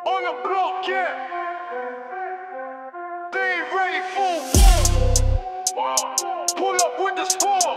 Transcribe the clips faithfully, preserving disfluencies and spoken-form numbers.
On the block, yeah. They ain't ready for war. Pull up with the storm,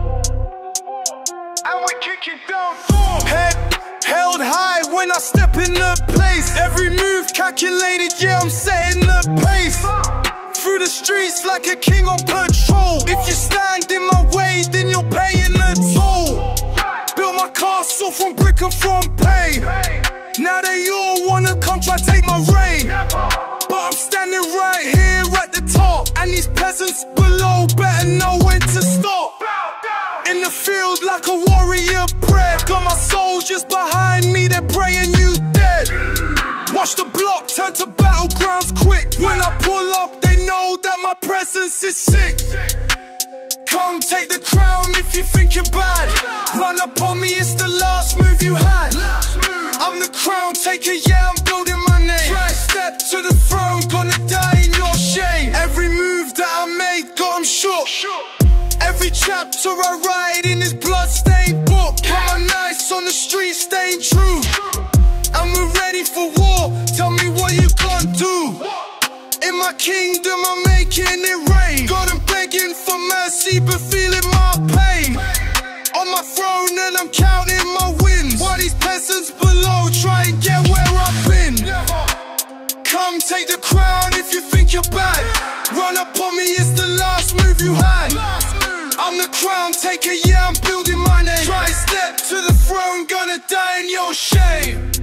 and we're kicking down doors. Head held high when I step in the place. Every move calculated, yeah, I'm setting the pace. Through the streets like a king on patrol. If you stand in my way, then you're paying the toll. Built my castle from brick and from pain. Now they all wanna come try take my reign, but I'm standing right here at the top, and these peasants below better know when to stop. In the field like a warrior prayer. Got my soldiers behind me, they're praying you dead. Watch the block turn to battlegrounds quick. When I pull up, they know that my presence is sick. Come take the crown if you think you're bad. Run up on me, it's the last move you had. I'm the crown taker, yeah, I'm building my name. Try step to the throne, gonna die in your shame. Every move that I made got 'em shook. Every chapter I write in is blood-stained book. I'm nice on the street, staying true, and we're ready for war. Tell me what you gonna do. In my kingdom I'm making it rain. God, I'm begging for mercy but feeling my pain. On my throne and I'm counting my wins, while these peasants below try and get where I've been. Come take the crown if you think you're bad. Run up on me, it's the last move you had. I'm the crown taker, yeah, I'm building my name. Try step to the throne, gonna die in your shame.